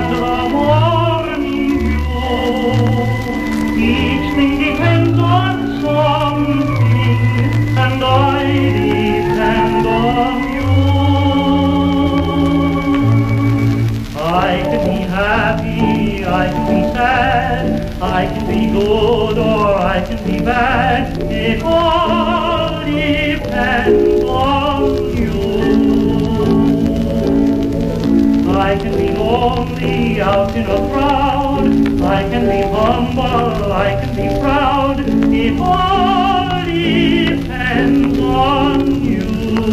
and the morning dew. Each thing depends on something, and I depend on you. I can be happy, I can be sad, I can be good or I can be bad. It all depends on you. I can be lonely out in a crowd, I can be humble, I can be proud. It all depends on you.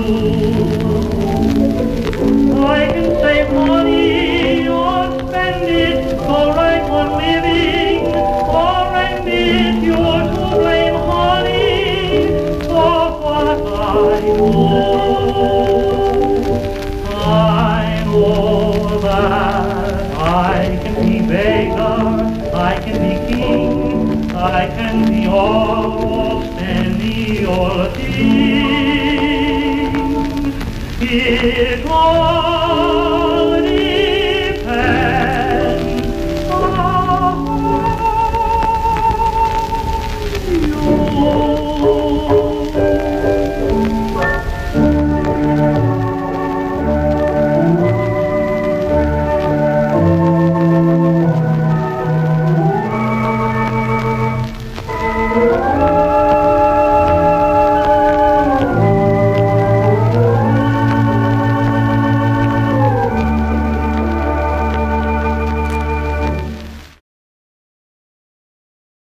I can save money or spend it, go right on living or end it. You're to blame, honey, for what I know. I know that I can be beggar, I can be king, I can be almost any old thing. It all